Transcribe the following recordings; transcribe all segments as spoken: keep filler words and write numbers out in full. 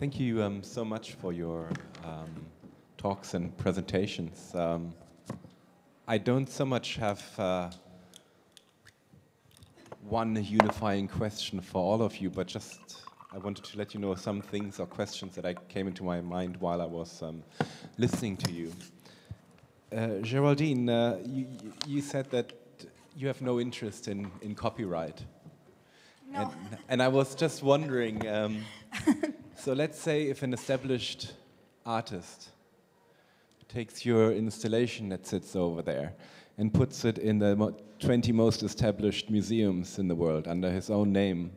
Thank you um, so much for your um, talks and presentations. Um, I don't so much have uh, one unifying question for all of you, but just I wanted to let you know some things or questions that I came into my mind while I was um, listening to you. Uh, Geraldine, uh, you, you said that you have no interest in, in copyright. No. And, and I was just wondering, um, so let's say if an established artist takes your installation that sits over there and puts it in the mo twenty most established museums in the world under his own name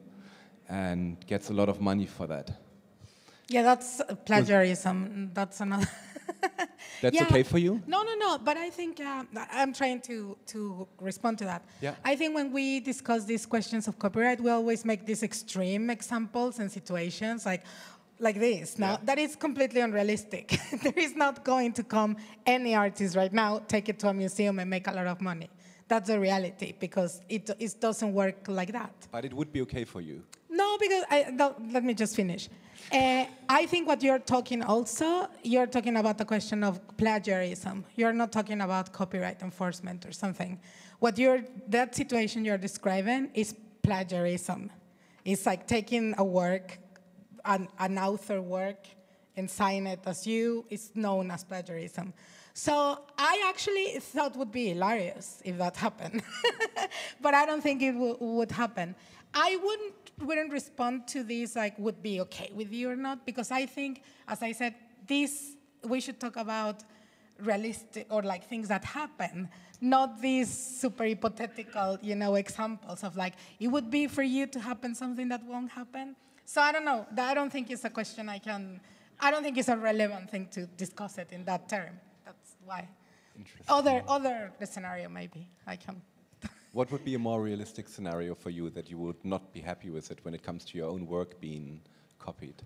and gets a lot of money for that. Yeah, that's plagiarism. That's another. That's yeah. okay for you? No, no, no. But I think uh, I'm trying to to respond to that. Yeah. I think when we discuss these questions of copyright, we always make these extreme examples and situations like. Like this, now, yeah. that is completely unrealistic. There is not going to come any artist right now, take it to a museum and make a lot of money. That's the reality, because it, it doesn't work like that. But it would be okay for you? No, because, I, no, let me just finish. Uh, I think what you're talking also, you're talking about the question of plagiarism. You're not talking about copyright enforcement or something. What you're, that situation you're describing is plagiarism. It's like taking a work, An, an author work and sign it as you is known as plagiarism. So I actually thought it would be hilarious if that happened, but I don't think it would happen. I wouldn't wouldn't respond to this like would be okay with you or not, because I think, as I said, this we should talk about realistic or like things that happen, not these super hypothetical, you know, examples of like it would be for you to happen something that won't happen. So I don't know. I don't think it's a question I can. I don't think it's a relevant thing to discuss it in that term. That's why. Interesting. Other, other the scenario maybe I can. What would be a more realistic scenario for you that you would not be happy with it when it comes to your own work being copied?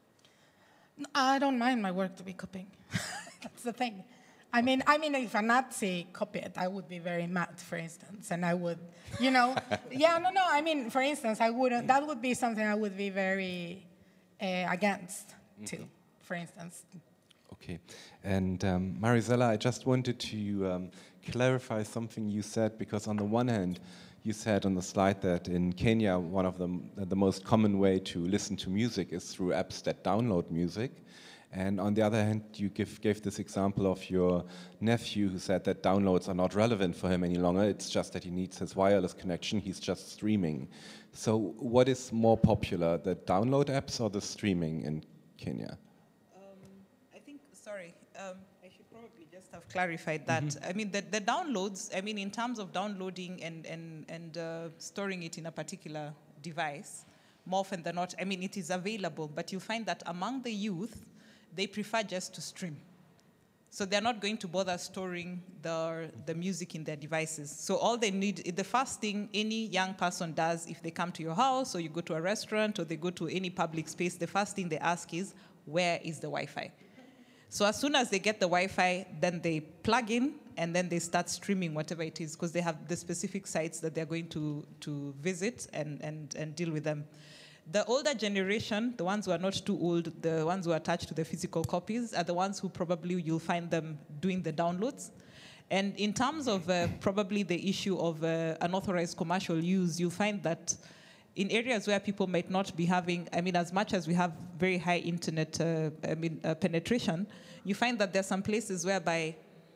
I don't mind my work to be copied. That's the thing. I mean, I mean, if a Nazi copied it, I would be very mad, for instance, and I would, you know, yeah, no, no. I mean, for instance, I wouldn't. That would be something I would be very uh, against, mm-hmm. too. For instance. Okay, and um, Marisela, I just wanted to um, clarify something you said, because on the one hand, you said on the slide that in Kenya, one of the the most common way to listen to music is through apps that download music. And on the other hand, you give, gave this example of your nephew who said that downloads are not relevant for him any longer. It's just that he needs his wireless connection. He's just streaming. So what is more popular, the download apps or the streaming in Kenya? Um, I think, sorry, um, I should probably just have clarified that. Mm-hmm. I mean, the, the downloads, I mean, in terms of downloading and, and, and uh, storing it in a particular device, more often than not, I mean, it is available, but you find that among the youth, they prefer just to stream. So they're not going to bother storing the, the music in their devices. So all they need, the first thing any young person does if they come to your house or you go to a restaurant or they go to any public space, the first thing they ask is, where is the Wi-Fi? So as soon as they get the Wi-Fi, then they plug in and then they start streaming whatever it is, because they have the specific sites that they're going to, to visit and, and, and deal with them. The older generation, the ones who are not too old, the ones who are attached to the physical copies, are the ones who probably you'll find them doing the downloads. And in terms of uh, probably the issue of uh, unauthorized commercial use, you'll find that in areas where people might not be having, I mean, as much as we have very high internet uh, I mean, uh, penetration, you find that there are some places whereby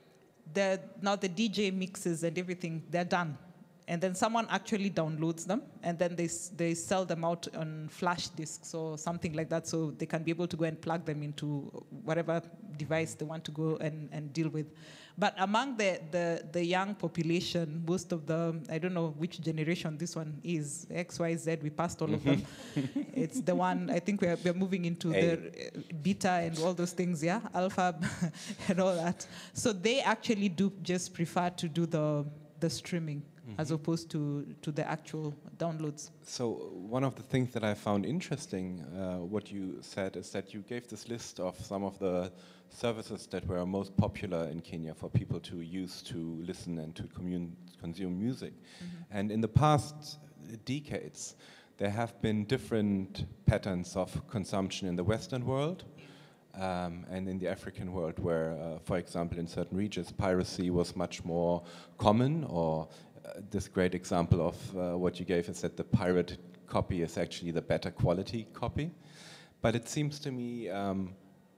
the, now the D J mixes and everything, they're done. And then someone actually downloads them, and then they they sell them out on flash disks or something like that, so they can be able to go and plug them into whatever device they want to go and, and deal with. But among the, the, the young population, most of the, I don't know which generation this one is, X, Y, Z, we passed all of them. It's the one, I think we're, we're moving into a. the beta and all those things, yeah, alpha and all that. So they actually do just prefer to do the, the streaming. Mm-hmm. As opposed to, to the actual downloads. So one of the things that I found interesting, uh, what you said, is that you gave this list of some of the services that were most popular in Kenya for people to use to listen and to commun- consume music. Mm-hmm. And in the past decades, there have been different patterns of consumption in the Western world um, and in the African world, where, uh, for example, in certain regions, piracy was much more common, or uh, this great example of uh, what you gave is that the pirated copy is actually the better quality copy. But it seems to me um,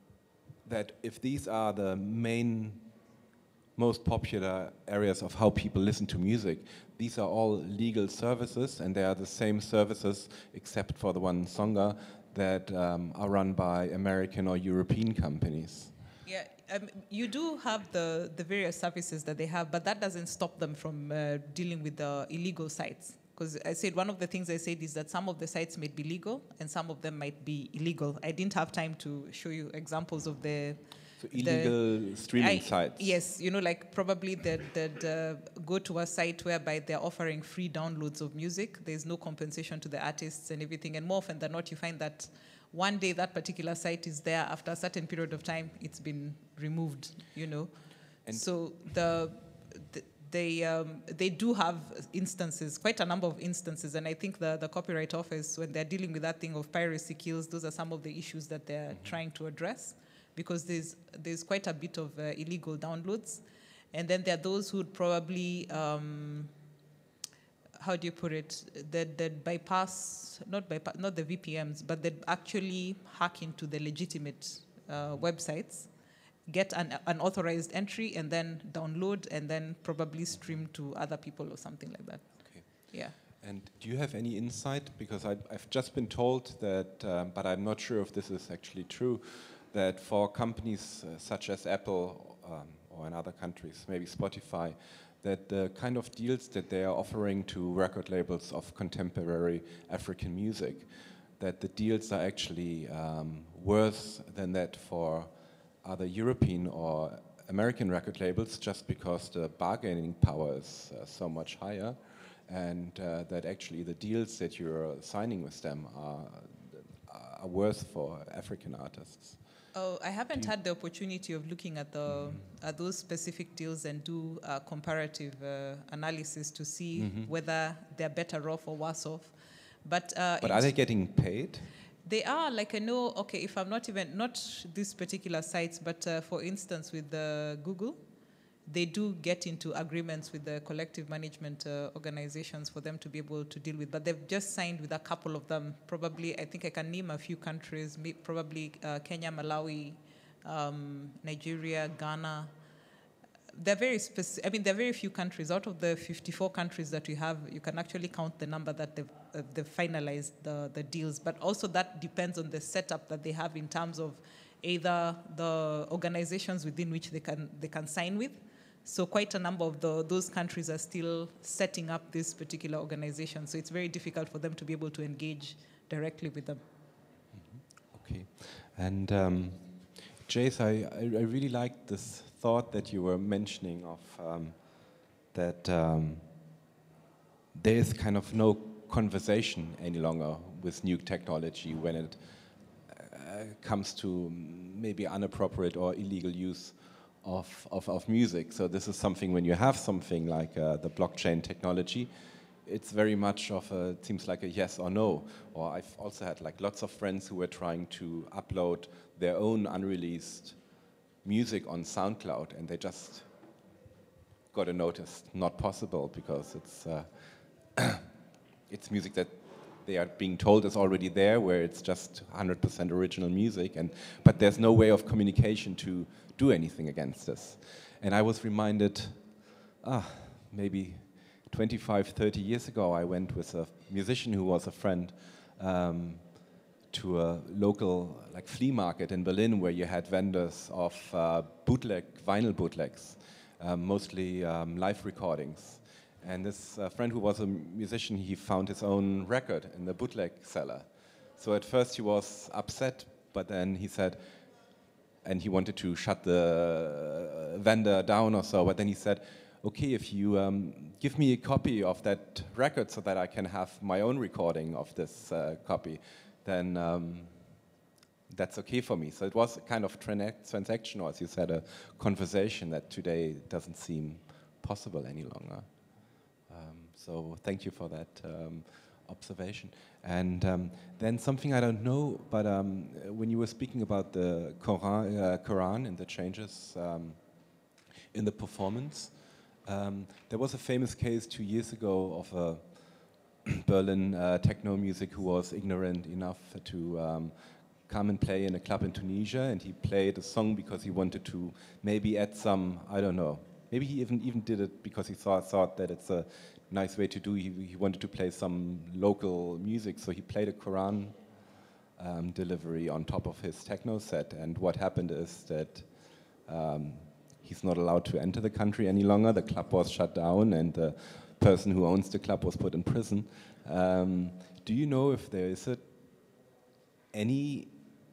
that if these are the main, most popular areas of how people listen to music, these are all legal services, and they are the same services, except for the one Songa, that um, are run by American or European companies. Yeah, um, you do have the, the various services that they have, but that doesn't stop them from uh, dealing with the illegal sites. Because I said one of the things I said is that some of the sites might be legal and some of them might be illegal. I didn't have time to show you examples of the So illegal the, streaming I, sites. Yes, you know, like probably they'd, they'd uh, go to a site whereby they're offering free downloads of music. There's no compensation to the artists and everything. And more often than not, you find that one day that particular site is there. After a certain period of time, it's been removed, you know. And so the, the they um, they do have instances, quite a number of instances, and I think the, the Copyright Office, when they're dealing with that thing of piracy kills, those are some of the issues that they're mm-hmm. trying to address, because there's there's quite a bit of uh, illegal downloads, and then there are those who'd probably um, how do you put it, that that bypass not bypass not the V P Ms, but that actually hack into the legitimate uh, websites, get an unauthorized entry, and then download, and then probably stream to other people or something like that. Okay. Yeah. And do you have any insight? Because I, I've just been told that, um, but I'm not sure if this is actually true, that for companies uh, such as Apple um, or in other countries, maybe Spotify, that the kind of deals that they are offering to record labels of contemporary African music, that the deals are actually um, worse than that for other European or American record labels, just because the bargaining power is uh, so much higher, and uh, that actually the deals that you're signing with them are, are worse for African artists. Oh, I haven't had the opportunity of looking at the mm-hmm. at those specific deals and do a comparative uh, analysis to see mm-hmm. whether they're better off or worse off. But uh, but are they getting paid? They are, like I know, okay, if I'm not even, not these particular sites, but uh, for instance with uh, Google, they do get into agreements with the collective management uh, organizations for them to be able to deal with, but they've just signed with a couple of them. Probably, I think I can name a few countries, probably uh, Kenya, Malawi, um, Nigeria, Ghana. They're very specific. I mean, there are very few countries. Out of the fifty-four countries that we have, you can actually count the number that they've, uh, they've finalized the, the deals. But also that depends on the setup that they have in terms of either the organizations within which they can they can sign with. So quite a number of the, those countries are still setting up this particular organization. So it's very difficult for them to be able to engage directly with them. Mm-hmm. Okay. And um, Jace, I, I, I really like this thought that you were mentioning of um, that um, there is kind of no conversation any longer with new technology when it uh, comes to maybe inappropriate or illegal use of, of, of music. So this is something, when you have something like uh, the blockchain technology, it's very much of a, it seems like a yes or no. Or I've also had like lots of friends who were trying to upload their own unreleased music on SoundCloud, and they just got a notice, not possible, because it's uh, it's music that they are being told is already there, where it's just one hundred percent original music, and but there's no way of communication to do anything against this. And I was reminded, ah, maybe twenty-five, thirty years ago, I went with a musician who was a friend um, to a local like flea market in Berlin, where you had vendors of uh, bootleg, vinyl bootlegs, um, mostly um, live recordings. And this uh, friend who was a musician, he found his own record in the bootleg seller. So at first he was upset, but then he said, and he wanted to shut the uh, vendor down or so, but then he said, okay, if you um, give me a copy of that record so that I can have my own recording of this uh, copy, then um, that's okay for me. So it was a kind of transaction, or as you said, a conversation that today doesn't seem possible any longer. Um, so thank you for that um, observation. And um, then something I don't know, but um, when you were speaking about the Quran, uh, Quran and the changes um, in the performance, um, there was a famous case two years ago of a Berlin uh, techno music who was ignorant enough to um, come and play in a club in Tunisia, and he played a song because he wanted to maybe add some, I don't know, maybe he even even did it because he thought, thought that it's a nice way to do. He, he wanted to play some local music, so he played a Quran um, delivery on top of his techno set, and what happened is that um, he's not allowed to enter the country any longer. The club was shut down, and the person who owns the club was put in prison. Um, do you know if there is a, any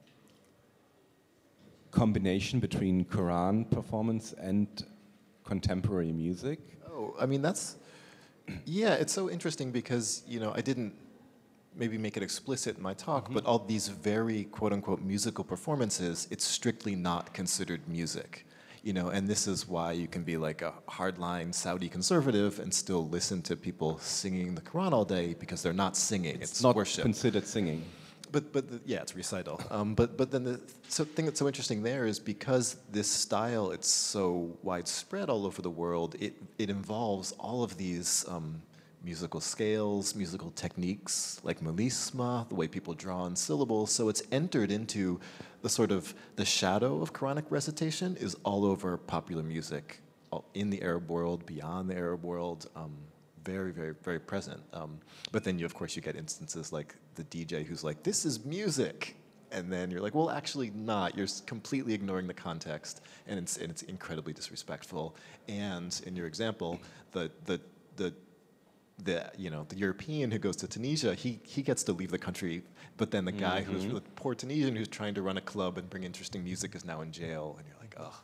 combination between Quran performance and contemporary music? Oh, I mean, that's, yeah, it's so interesting because, you know, I didn't maybe make it explicit in my talk, mm-hmm. but all these very quote-unquote musical performances, it's strictly not considered music. You know, and this is why you can be like a hardline Saudi conservative and still listen to people singing the Quran all day because they're not singing, it's, it's not worship. Considered singing. But, but the, yeah, it's recital. Um, but, but then the so thing that's so interesting there is because this style, it's so widespread all over the world, it, it involves all of these um, musical scales, musical techniques, like melisma, the way people draw on syllables. So it's entered into the sort of, the shadow of Quranic recitation is all over popular music, all in the Arab world, beyond the Arab world. Um, very, very, very present. Um, but then, you, of course, you get instances like the D J who's like, this is music. And then you're like, well, actually not. You're completely ignoring the context, and it's, and it's incredibly disrespectful. And in your example, the, the, the, the, you know, the European who goes to Tunisia, he, he gets to leave the country, but then the guy mm-hmm. who's the poor Tunisian who's trying to run a club and bring interesting music is now in jail. And you're like, oh.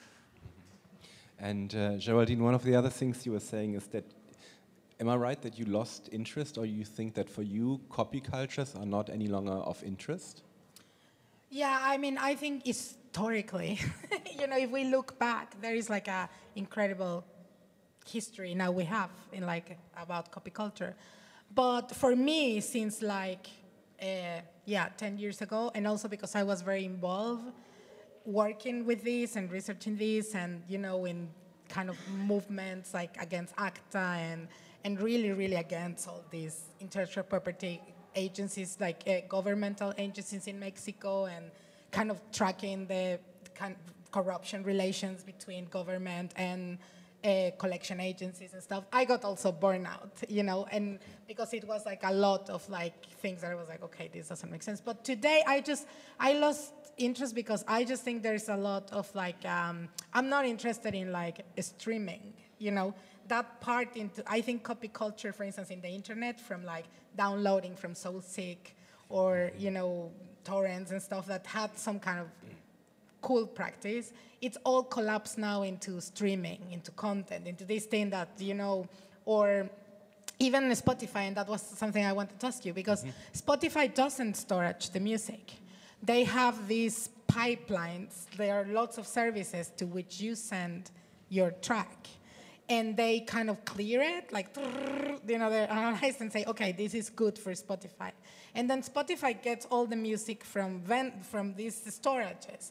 And uh, Geraldine, one of the other things you were saying is that, am I right that you lost interest, or you think that for you, copy cultures are not any longer of interest? Yeah, I mean, I think historically, you know, if we look back, there is like a incredible history now we have in like about copy culture. But for me, since like, uh, yeah, ten years ago, and also because I was very involved working with this and researching this and, you know, in kind of movements like against ACTA and and really, really against all these intellectual property agencies, like uh, governmental agencies in Mexico, and kind of tracking the kind of corruption relations between government and uh, collection agencies and stuff. I got also burnout, you know, and because it was like a lot of like things that I was like, okay, this doesn't make sense. But today I just, I lost interest because I just think there's a lot of like, um, I'm not interested in like streaming, you know, that part into, I think copy culture, for instance, in the internet, from like downloading from SoulSeek or, you know, torrents and stuff that had some kind of cool practice, it's all collapsed now into streaming, into content, into this thing that, you know, or even Spotify, and that was something I wanted to ask you, because mm-hmm. Spotify doesn't storage the music. They have these pipelines, there are lots of services to which you send your track. And they kind of clear it, like, you know, they analyze and say, okay, this is good for Spotify. And then Spotify gets all the music from vent, from these storages.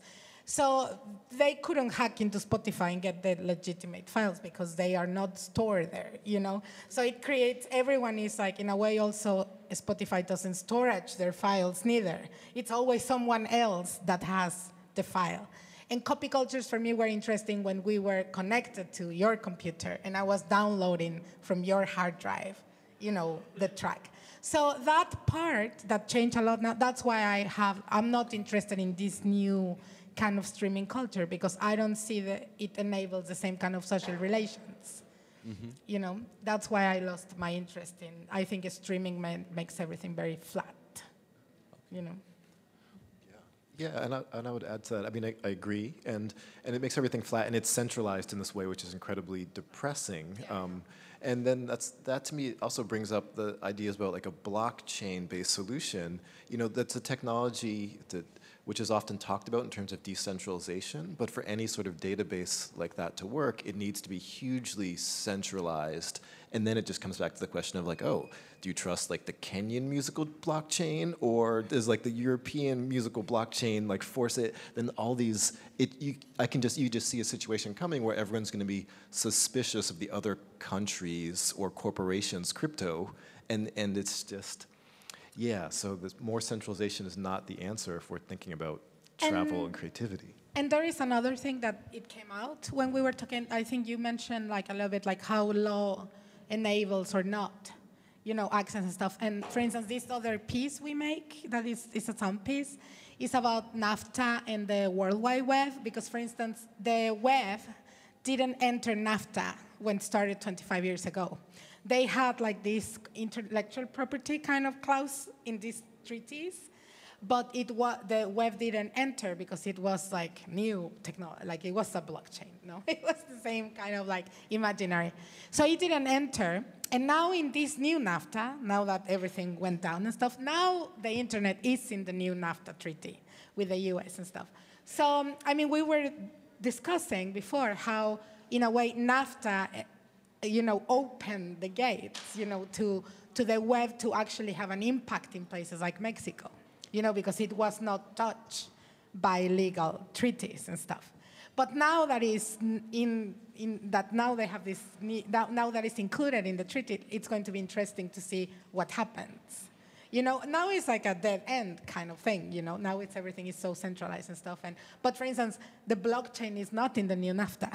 So they couldn't hack into Spotify and get the legitimate files because they are not stored there, you know? So it creates, everyone is like, in a way also, Spotify doesn't storage their files neither. It's always someone else that has the file. And copy cultures for me were interesting when we were connected to your computer and I was downloading from your hard drive, you know, the track. So that part, that changed a lot now, that's why I have, I'm not interested in this new kind of streaming culture because I don't see that it enables the same kind of social relations. Mm-hmm. You know, that's why I lost my interest in, I think streaming ma- makes everything very flat, you know. Yeah, and I, and I would add to that. I mean, I, I agree, and and it makes everything flat, and it's centralized in this way, which is incredibly depressing. Yeah. Um, and then that's that to me also brings up the ideas about like a blockchain-based solution. You know, that's a technology that which is often talked about in terms of decentralization. But for any sort of database like that to work, it needs to be hugely centralized. And then it just comes back to the question of like, oh, do you trust like the Kenyan musical blockchain, or does like the European musical blockchain like force it? Then all these, it you, I can just you just see a situation coming where everyone's going to be suspicious of the other countries or corporations' crypto, and and it's just, yeah. So the more centralization is not the answer if we're thinking about travel and, and creativity. And there is another thing that it came out when we were talking. I think you mentioned like a little bit like how law enables or not, you know, access and stuff. And for instance, this other piece we make, that is, is a sound piece, is about NAFTA and the World Wide Web, because for instance, the web didn't enter NAFTA when it started twenty-five years ago. They had like this intellectual property kind of clause in these treaties, but it wa the web didn't enter because it was like new technology, like it was a blockchain, no? It was the same kind of like imaginary. So it didn't enter, and now in this new NAFTA, now that everything went down and stuff, now the internet is in the new NAFTA treaty with the U S and stuff. So, um, I mean, we were discussing before how, in a way, NAFTA, you know, opened the gates, you know, to, to the web to actually have an impact in places like Mexico. You know, because it was not touched by legal treaties and stuff. But now that is in, in that now they have this, now that is included in the treaty, it's going to be interesting to see what happens. You know, now it's like a dead end kind of thing, you know, now it's everything is so centralized and stuff. And, but for instance, the blockchain is not in the new NAFTA.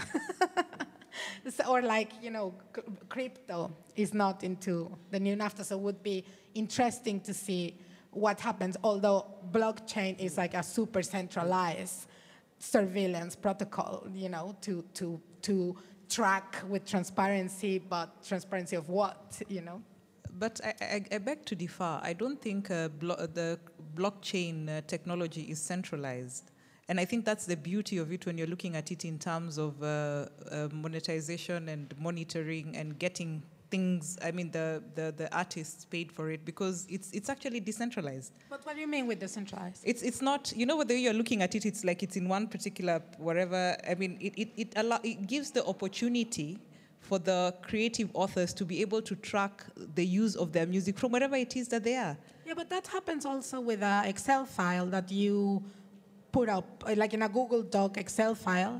So, or like, you know, crypto is not into the new NAFTA, so it would be interesting to see what happens, although blockchain is like a super centralized surveillance protocol, you know, to, to, to track with transparency, but transparency of what, you know? But I, I, I beg to differ. I don't think uh, blo the blockchain uh, technology is centralized. And I think that's the beauty of it when you're looking at it in terms of uh, uh, monetization and monitoring and getting things, I mean, the, the, the artists paid for it, because it's it's actually decentralized. But what do you mean with decentralized? It's it's not, you know, whether you're looking at it, it's like it's in one particular whatever. I mean, it it it, allow, it gives the opportunity for the creative authors to be able to track the use of their music from wherever it is that they are. Yeah, but that happens also with an Excel file that you put up, like in a Google Doc Excel file.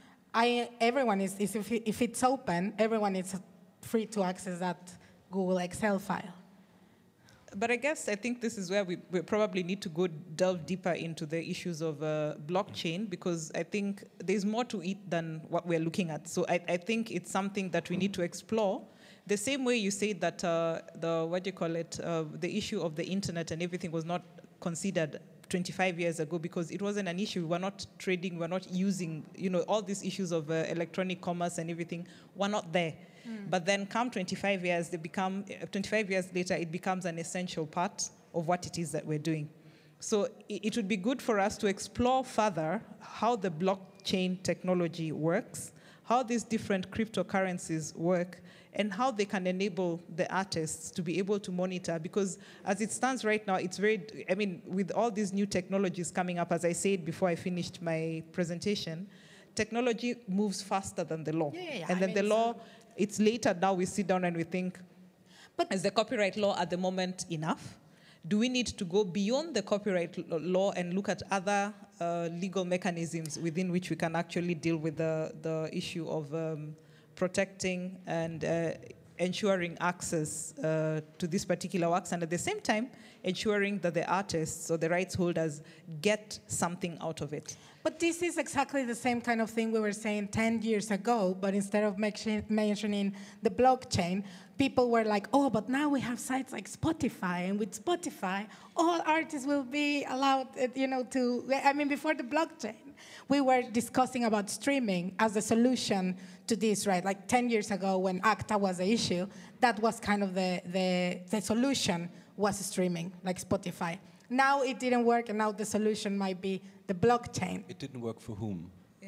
I everyone is, is if, it, if it's open, everyone is free to access that Google Excel file. But I guess I think this is where we, we probably need to go delve deeper into the issues of uh, blockchain, because I think there's more to it than what we're looking at. So I, I think it's something that we need to explore. The same way you say that uh, the, what do you call it, uh, the issue of the internet and everything was not considered twenty-five years ago because it wasn't an issue. We're not trading, we're not using, you know, all these issues of uh, electronic commerce and everything were not there. Mm. But then come twenty-five years, they become, uh, twenty-five years later, it becomes an essential part of what it is that we're doing. So it, it would be good for us to explore further how the blockchain technology works, how these different cryptocurrencies work, and how they can enable the artists to be able to monitor. Because as it stands right now, it's very, I mean, with all these new technologies coming up, as I said before I finished my presentation, technology moves faster than the law. Yeah, yeah, yeah. And I then mean, the law, so it's later now we sit down and we think, but is the copyright law at the moment enough? Do we need to go beyond the copyright law and look at other uh, legal mechanisms within which we can actually deal with the, the issue of um, protecting and uh, ensuring access uh, to these particular works, and at the same time ensuring that the artists or the rights holders get something out of it? But this is exactly the same kind of thing we were saying ten years ago, but instead of mentioning the blockchain, people were like, oh, but now we have sites like Spotify, and with Spotify, all artists will be allowed, you know, to, I mean, before the blockchain, we were discussing about streaming as a solution to this, right? Like ten years ago when ACTA was an issue, that was kind of the, the, the solution was streaming, like Spotify. Now it didn't work, and now the solution might be the blockchain. It didn't work for whom? Yeah.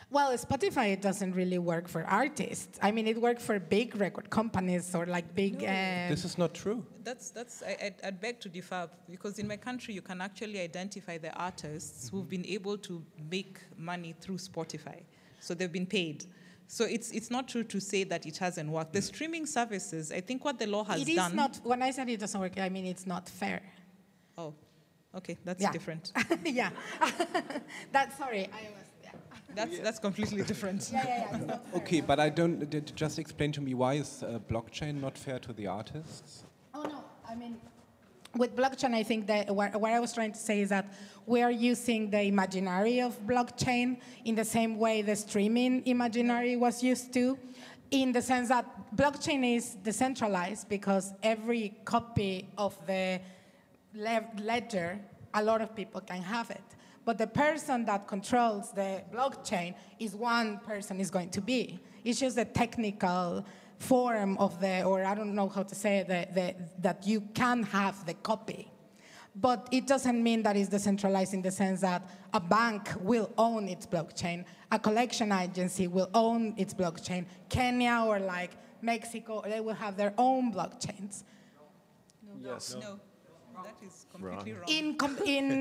Well, Spotify it doesn't really work for artists. I mean, it works for big record companies or like big. No. Uh, This is not true. That's that's. I, I'd, I'd beg to differ because in my country you can actually identify the artists who've been able to make money through Spotify, so they've been paid. So it's it's not true to say that it hasn't worked. The streaming services, I think what the law has it is done. not. When I said it doesn't work, I mean it's not fair. Oh, okay, that's Yeah. different. yeah. That's sorry. I was. Yeah. That's that's completely different. Yeah, yeah, yeah. It's not fair. Okay, but I don't. Did just explain to me why is uh, blockchain not fair to the artists? Oh no, I mean, with blockchain, I think that what, what I was trying to say is that we are using the imaginary of blockchain in the same way the streaming imaginary was used to, in the sense that blockchain is decentralized because every copy of the le- ledger, a lot of people can have it. But the person that controls the blockchain is one person is going to be. It's just a technical form of the, or I don't know how to say it, the, the, that you can have the copy. But it doesn't mean that it's decentralized in the sense that a bank will own its blockchain, a collection agency will own its blockchain, Kenya or like Mexico, they will have their own blockchains. No. Yes. No. That is completely wrong. In, com-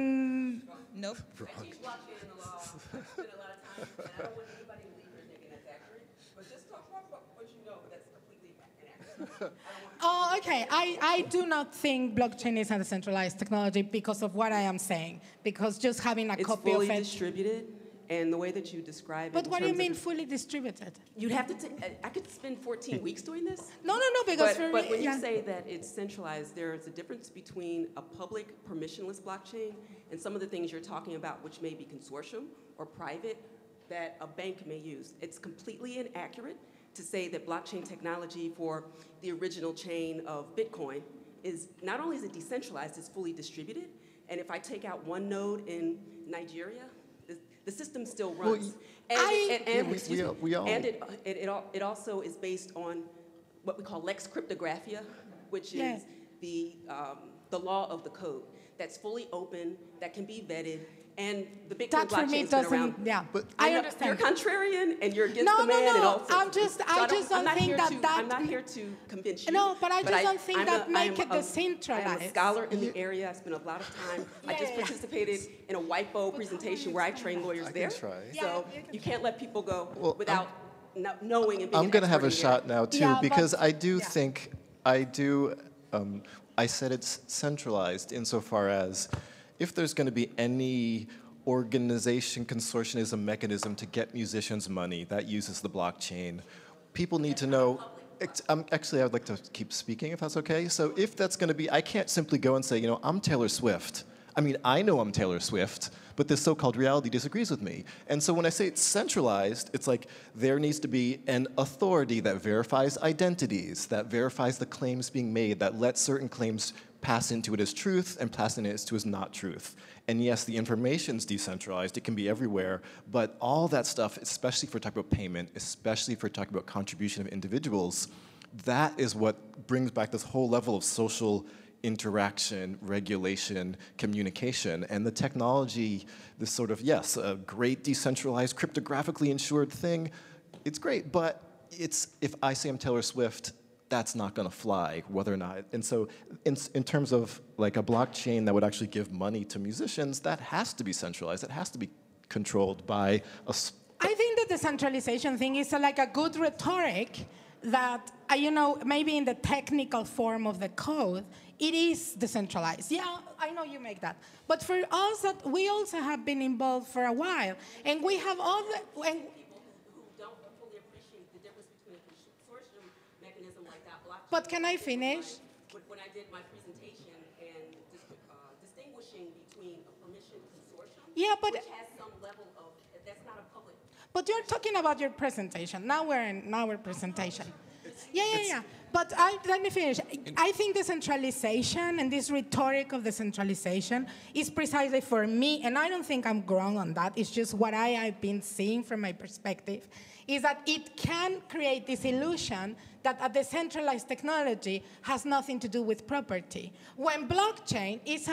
in Nope. I teach blockchain in the law. I spend a lot of time, and I don't want anybody to leave here thinking that's accurate. But just talk talk about what you know that's completely inaccurate. Oh, okay. I, I do not think blockchain is a decentralized technology because of what I am saying. Because just having a It's copy fully of it. distributed, and the way that you describe it. But in what do you terms of mean the- fully distributed? You'd have to. T- I could spend fourteen weeks doing this. No, no, no. Because But, for but me, when yeah. you say that it's centralized, there is a difference between a public permissionless blockchain and some of the things you're talking about, which may be consortium or private, that a bank may use. It's completely inaccurate to say that blockchain technology for the original chain of Bitcoin is, not only is it decentralized, it's fully distributed. And if I take out one node in Nigeria, the, the system still Well, runs. y- and I- and, and, Yeah, we- excuse we me, all- we all- and it, it, it, al- it also is based on what we call lex cryptographia, which is Yeah. the, um, the law of the code that's fully open, that can be vetted, and the Bitcoin That for me blockchain's been doesn't. around. Yeah, But- I know understand. You're contrarian and you're against No, the no, man and no. all sorts I'm of just- things. I So just I'm don't not think here that to, that- I'm not here to convince you. No, but I just don't think I'm that a- make I'm it a- decentralized. I am a scholar in the area. I spent a lot of time. I Yeah, just yeah, yeah. participated in a WIPO presentation where I trained lawyers I can there. try. Yeah, So you can you can't let people go Well, without no- knowing and being I'm an going to have a expert in the area. shot now too, Yeah, because but- I do yeah. think I do. Um, I said it's centralized insofar as if there's going to be any organization, consortianism mechanism to get musicians money that uses the blockchain, people need to know. ex- Um, actually, I would like to keep speaking if that's okay. So if that's going to be, I can't simply go and say, you know, I'm Taylor Swift. I mean, I know I'm Taylor Swift, but this so-called reality disagrees with me. And so when I say it's centralized, it's like there needs to be an authority that verifies identities, that verifies the claims being made, that lets certain claims pass into it as truth and pass into it as not truth. And yes, the information's decentralized, it can be everywhere, but all that stuff, especially for talking about payment, especially for talking about contribution of individuals, that is what brings back this whole level of social interaction, regulation, communication, and the technology, this sort of, yes, a great decentralized, cryptographically insured thing, it's great, but it's, if I say I'm Taylor Swift, that's not gonna fly, whether or not, and so in, in terms of like a blockchain that would actually give money to musicians, that has to be centralized, it has to be controlled by a, s- I think that the centralization thing is uh, like a good rhetoric that, uh, you know, maybe in the technical form of the code, it is decentralized. Yeah, I know you make that. But for us, that we also have been involved for a while, and we have all the, and People who, who don't fully appreciate the difference between a consortium mechanism like that blockchain. But can I finish? When, when I did my presentation and dis- uh, distinguishing between a permission consortium, Yeah, but- which has some level of, that's not a public. But you're talking about your presentation. Now we're in our presentation. Yeah, yeah, yeah. But I, let me finish. I think the centralization and this rhetoric of the centralization is precisely for me, and I don't think I'm wrong on that. It's just what I have been seeing from my perspective, is that it can create this illusion that a decentralized technology has nothing to do with property. When blockchain is a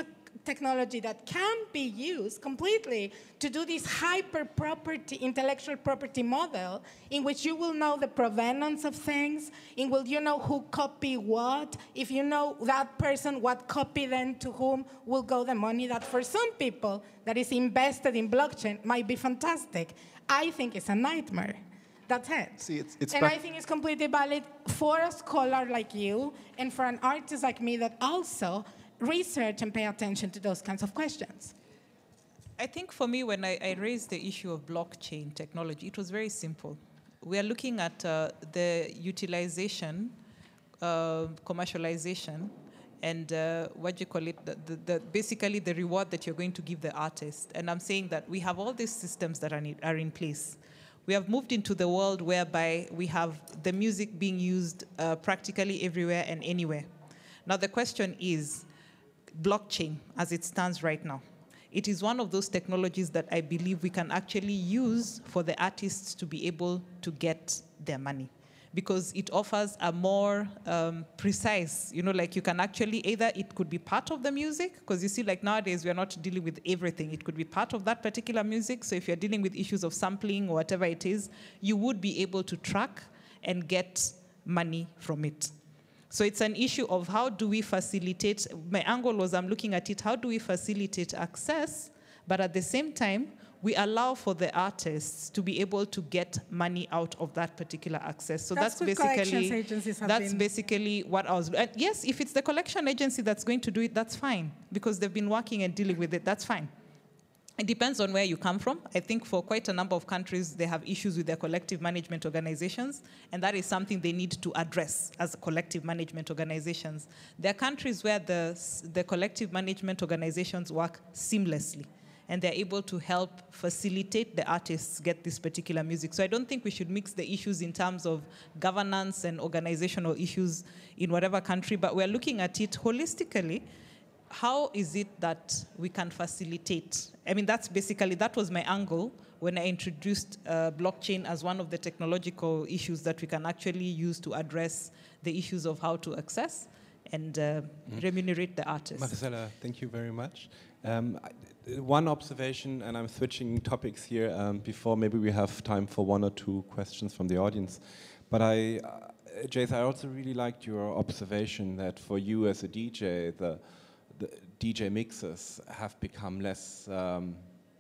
technology that can be used completely to do this hyper property, intellectual property model in which you will know the provenance of things, in which you know who copied what. If you know that person, what copy then to whom will go the money, that for some people that is invested in blockchain might be fantastic. I think it's a nightmare. That's it. See, it's, it's and I think it's completely valid for a scholar like you and for an artist like me that also research and pay attention to those kinds of questions. I think for me, when I, I raised the issue of blockchain technology, it was very simple. We are looking at uh, the utilization, uh, commercialization, and uh, what do you call it, the, the, the, basically the reward that you're going to give the artist. And I'm saying that we have all these systems that are, need, are in place. We have moved into the world whereby we have the music being used uh, practically everywhere and anywhere. Now the question is, blockchain, as it stands right now, it is one of those technologies that I believe we can actually use for the artists to be able to get their money, because it offers a more um, precise, you know, like you can actually, either it could be part of the music, because you see, like nowadays, we are not dealing with everything. It could be part of that particular music. So if you're dealing with issues of sampling or whatever it is, you would be able to track and get money from it. So it's an issue of how do we facilitate, my angle was I'm looking at it, how do we facilitate access, but at the same time, we allow for the artists to be able to get money out of that particular access. So that's, that's basically that's been. basically what I was. And yes, if it's the collection agency that's going to do it, that's fine, because they've been working and dealing with it. That's fine. It depends on where you come from. I think for quite a number of countries, they have issues with their collective management organizations, and that is something they need to address as collective management organizations. There are countries where the, the collective management organizations work seamlessly, and they're able to help facilitate the artists get this particular music. So I don't think we should mix the issues in terms of governance and organizational issues in whatever country, but we're looking at it holistically. How is it that we can facilitate? I mean, that's basically, that was my angle when I introduced uh, blockchain as one of the technological issues that we can actually use to address the issues of how to access and uh, mm-hmm. remunerate the artists. Marisela, thank you very much. Um, I, one observation, and I'm switching topics here um, before maybe we have time for one or two questions from the audience. But I, uh, Jace, I also really liked your observation that for you as a D J, the the D J mixes have become less um,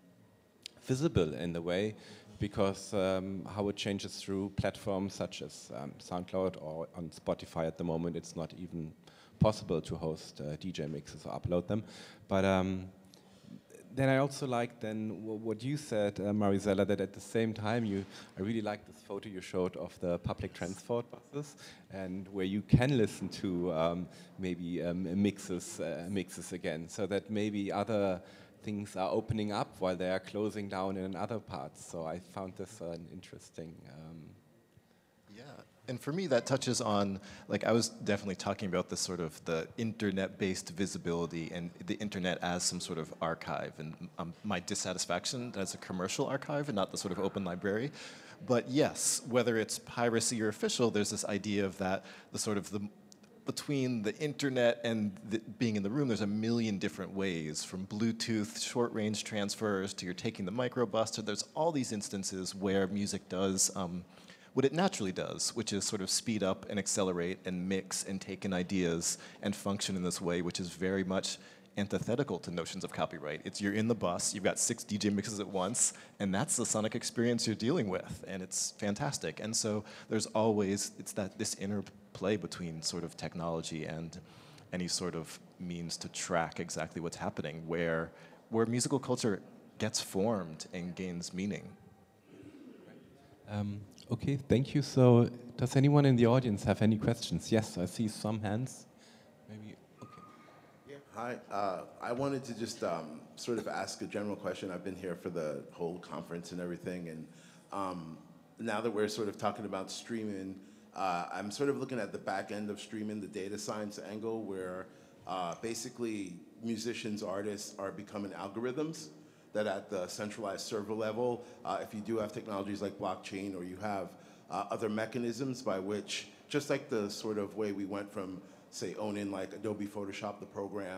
visible in the way, because um, how it changes through platforms such as um, SoundCloud or on Spotify at the moment, it's not even possible to host uh, D J mixes or upload them. But um, then I also liked then w what you said, uh, Marisela, that at the same time you, I really liked this photo you showed of the public transport buses, and where you can listen to um, maybe um, mixes, uh, mixes again, so that maybe other things are opening up while they are closing down in other parts. So I found this uh, an interesting. Um, yeah. And for me, that touches on, like, I was definitely talking about this sort of the internet-based visibility and the internet as some sort of archive, and um, my dissatisfaction as a commercial archive and not the sort of open library. But yes, whether it's piracy or official, there's this idea of that, the sort of the, between the internet and the, being in the room, there's a million different ways, from Bluetooth, short-range transfers, to you're taking the microbus, to there's all these instances where music does um, what it naturally does, which is sort of speed up and accelerate and mix and take in ideas and function in this way, which is very much antithetical to notions of copyright. It's you're in the bus, you've got six D J mixes at once, and that's the sonic experience you're dealing with, and it's fantastic. And so there's always, it's that this interplay between sort of technology and any sort of means to track exactly what's happening, where, where musical culture gets formed and gains meaning. Um, okay, thank you. So does anyone in the audience have any questions? Yes, I see some hands. Maybe, okay. Yeah, hi. Uh, I wanted to just um, sort of ask a general question. I've been here for the whole conference and everything, and um, now that we're sort of talking about streaming, uh, I'm sort of looking at the back end of streaming, the data science angle, where uh, basically musicians, artists are becoming algorithms that at the centralized server level, uh, if you do have technologies like blockchain, or you have uh, other mechanisms by which, just like the sort of way we went from, say, owning like Adobe Photoshop, the program,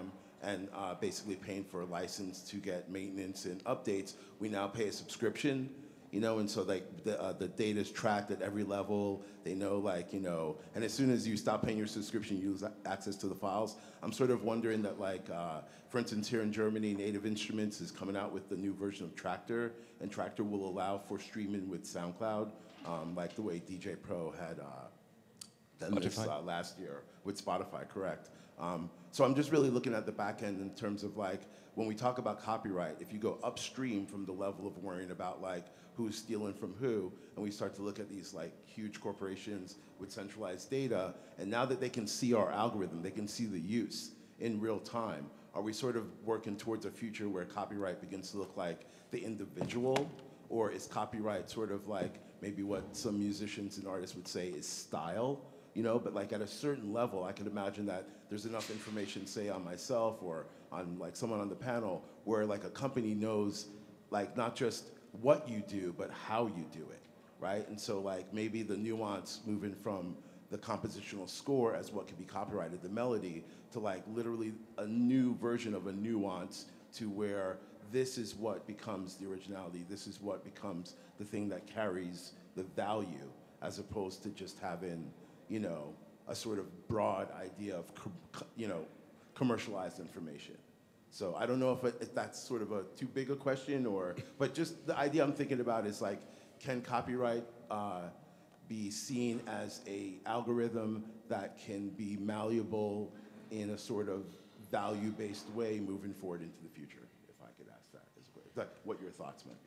and uh, basically paying for a license to get maintenance and updates. We now pay a subscription, you know, and so like the, uh, the data is tracked at every level. They know like, you know, and as soon as you stop paying your subscription, you lose access to the files. I'm sort of wondering that like, uh, for instance, here in Germany, Native Instruments is coming out with the new version of Tractor, and Tractor will allow for streaming with SoundCloud, um, like the way D J Pro had uh, done this uh, last year with Spotify, correct? Um, so I'm just really looking at the back end in terms of like, when we talk about copyright, if you go upstream from the level of worrying about like who's stealing from who, and we start to look at these like huge corporations with centralized data, and now that they can see our algorithm, they can see the use in real time, are we sort of working towards a future where copyright begins to look like the individual, or is copyright sort of like maybe what some musicians and artists would say is style? You know, but like at a certain level, I can imagine that there's enough information, say on myself or on like someone on the panel, where like a company knows like not just what you do, but how you do it, right? And so like maybe the nuance moving from the compositional score as what can be copyrighted, the melody, to like literally a new version of a nuance to where this is what becomes the originality, this is what becomes the thing that carries the value, as opposed to just having, you know, a sort of broad idea of, co- you know, commercialized information. So I don't know if, it, if that's sort of a too big a question, or, but just the idea I'm thinking about is like, can copyright uh, be seen as a algorithm that can be malleable in a sort of value-based way moving forward into the future? If I could ask that, as well. That what your thoughts might be.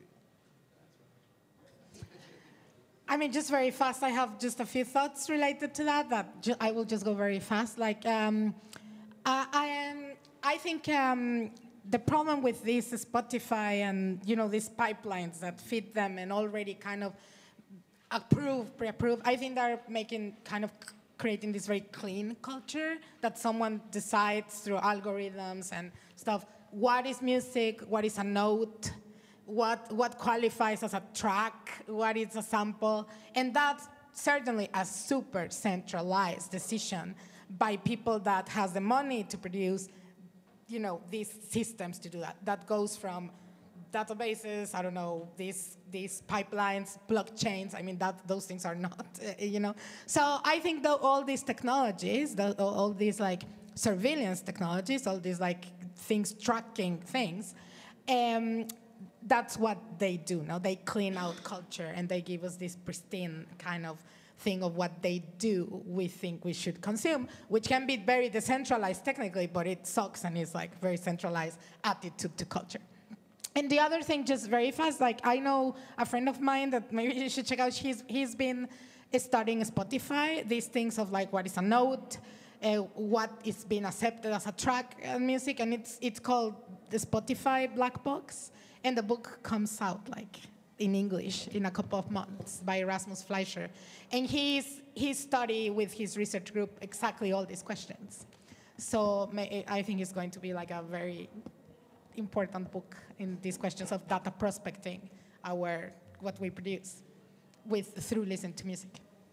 I mean, just very fast, I have just a few thoughts related to that, that ju- I will just go very fast. Like, um, I, I, am, I think um, the problem with this Spotify and, you know, these pipelines that feed them and already kind of approve, pre-approve, I think they're making kind of c- creating this very clean culture that someone decides through algorithms and stuff, what is music, what is a note, What, what qualifies as a track, what is a sample, and that's certainly a super centralized decision by people that has the money to produce, you know, these systems to do that. That goes from databases, I don't know, these these pipelines, blockchains. I mean, that those things are not, uh, you know. So I think that all these technologies, the, all these like surveillance technologies, all these like things tracking things. Um, That's what they do. Now they clean out culture and they give us this pristine kind of thing of what they do. We think we should consume, which can be very decentralized technically, but it sucks and is like very centralized attitude to culture. And the other thing, just very fast, like I know a friend of mine that maybe you should check out. He's he's been studying Spotify. These things of like what is a note, uh, what is being accepted as a track in music, and it's it's called the Spotify Black Box. And the book comes out like in English in a couple of months by Erasmus Fleischer. And he's he studied with his research group exactly all these questions. So may, I think it's going to be like a very important book in these questions of data prospecting our what we produce with through listen to music.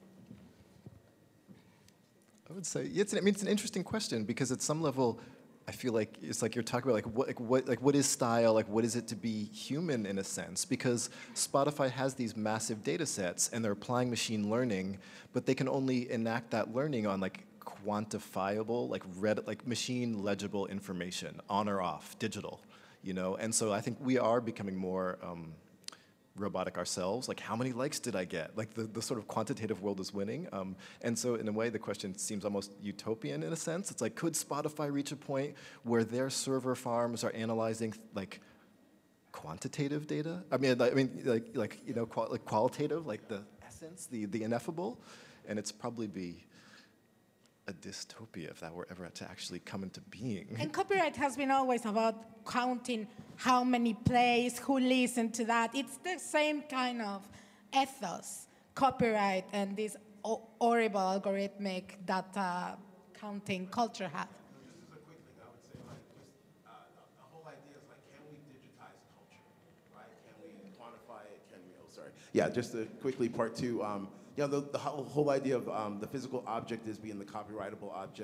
I would say it's an, I mean it's an interesting question, because at some level I feel like it's like you're talking about like what like what like what is style, like what is it to be human in a sense, because Spotify has these massive data sets and they're applying machine learning, but they can only enact that learning on like quantifiable, like read like machine legible information, on or off, digital, you know. And so I think we are becoming more um, robotic ourselves. Like, how many likes did I get? Like, the, the sort of quantitative world is winning. Um, and so, in a way, the question seems almost utopian in a sense. It's like, could Spotify reach a point where their server farms are analyzing, like, quantitative data? I mean, I mean, like, like you know, qual like qualitative, like the essence, the, the ineffable? And it's probably be a dystopia if that were ever to actually come into being. And copyright has been always about counting how many plays, who listened to that. It's the same kind of ethos, copyright, and this horrible algorithmic data counting culture have. Just as a quick thing, I would say, like, just uh, the, the whole idea is like, can we digitize culture, right? Can we quantify it? Can we? Oh, sorry. Yeah, just to quickly, part two. Um, you know, the, the whole, whole idea of um, the physical object is being the copyrightable object.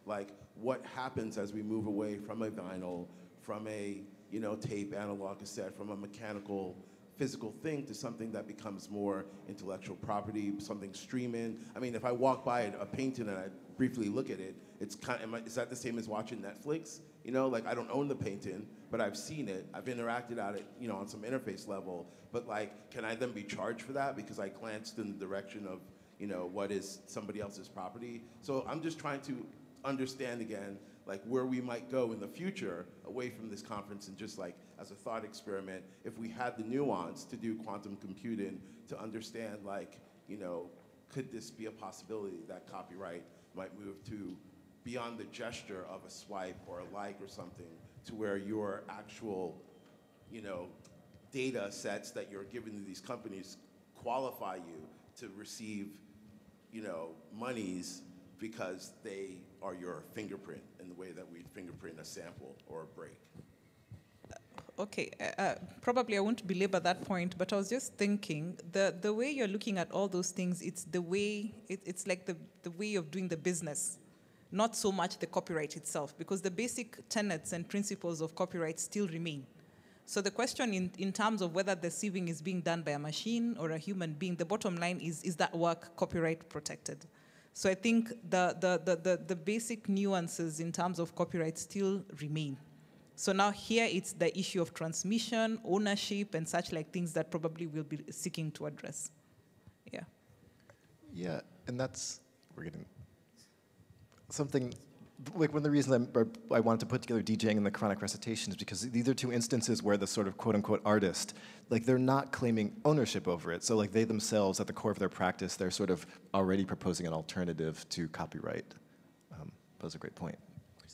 like what happens as we move away from a vinyl, from a, you know, tape, analog cassette, from a mechanical, physical thing to something that becomes more intellectual property, something streaming. I mean, if I walk by a painting and I briefly look at it, it's kind of, is that the same as watching Netflix? You know, like I don't own the painting, but I've seen it. I've interacted on it, you know, on some interface level. But like, can I then be charged for that because I glanced in the direction of, you know, what is somebody else's property? So I'm just trying to understand again, like where we might go in the future away from this conference and just like as a thought experiment, if we had the nuance to do quantum computing to understand like, you know, could this be a possibility that copyright might move to beyond the gesture of a swipe or a like or something to where your actual, you know, data sets that you're giving to these companies qualify you to receive, you know, monies because they are your fingerprint in the way that we fingerprint a sample or a break. Okay, uh, probably I won't belabor that point, but I was just thinking, the, the way you're looking at all those things, it's the way, it, it's like the, the way of doing the business, not so much the copyright itself, because the basic tenets and principles of copyright still remain. So the question in, in terms of whether the sieving is being done by a machine or a human being, the bottom line is, is that work copyright protected? So I think the, the, the, the, the basic nuances in terms of copyright still remain. So now here it's the issue of transmission, ownership, and such like things that probably we'll be seeking to address. Yeah. Yeah, and that's, we're getting something, like one of the reasons I'm, I wanted to put together DJing and the Quranic recitations because these are two instances where the sort of quote unquote artist, like they're not claiming ownership over it. So like they themselves, at the core of their practice, they're sort of already proposing an alternative to copyright. Um, that was a great point.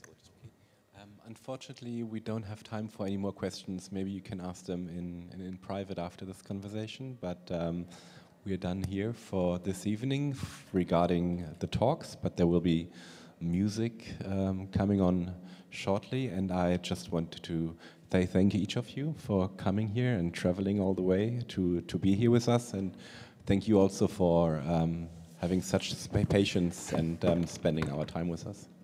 Um, unfortunately, we don't have time for any more questions. Maybe you can ask them in, in, in private after this conversation, but um, we are done here for this evening regarding the talks, but there will be music um, coming on shortly, and I just wanted to say thank each of you for coming here and traveling all the way to, to be here with us, and thank you also for um, having such patience and um, spending our time with us.